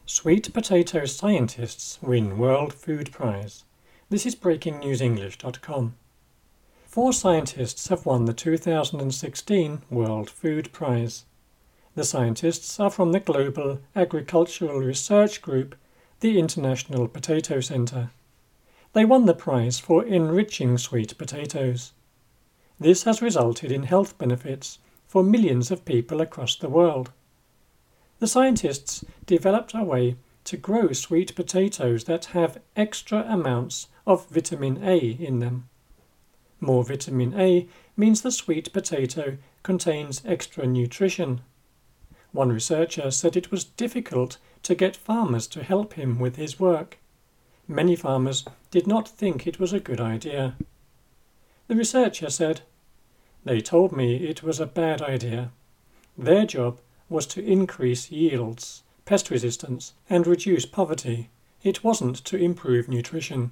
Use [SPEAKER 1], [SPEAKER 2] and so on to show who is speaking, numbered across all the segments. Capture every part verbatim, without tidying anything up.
[SPEAKER 1] Sweet potato scientists win World Food Prize. This is breaking news english dot com. Four scientists have won the two thousand sixteen World Food Prize. The scientists are from the Global Agricultural Research Group, the International Potato Center. They won the prize for enriching sweet potatoes. This has resulted in health benefits for millions of people across the world. The scientists developed a way to grow sweet potatoes that have extra amounts of vitamin A in them. More vitamin A means the sweet potato contains extra nutrition. One researcher said it was difficult to get farmers to help him with his work. Many farmers did not think it was a good idea. The researcher said, "They told me it was a bad idea. Their job was to increase yields, pest resistance, and reduce poverty. It wasn't to improve nutrition."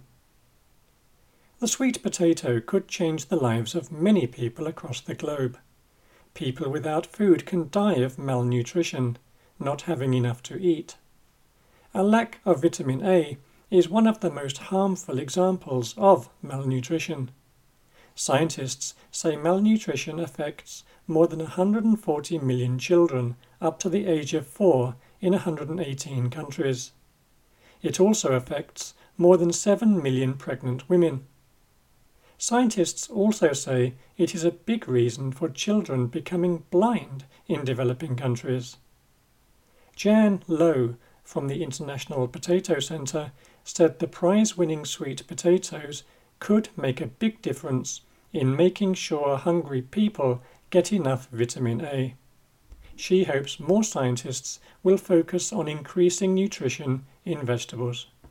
[SPEAKER 1] The sweet potato could change the lives of many people across the globe. People without food can die of malnutrition, not having enough to eat. A lack of vitamin A is one of the most harmful examples of malnutrition. Scientists say malnutrition affects more than one hundred forty million children up to the age of four in one hundred eighteen countries. It also affects more than seven million pregnant women. Scientists also say it is a big reason for children becoming blind in developing countries. Jan Lowe from the International Potato Center said the prize-winning sweet potatoes could make a big difference in making sure hungry people get enough vitamin A. She hopes more scientists will focus on increasing nutrition in vegetables.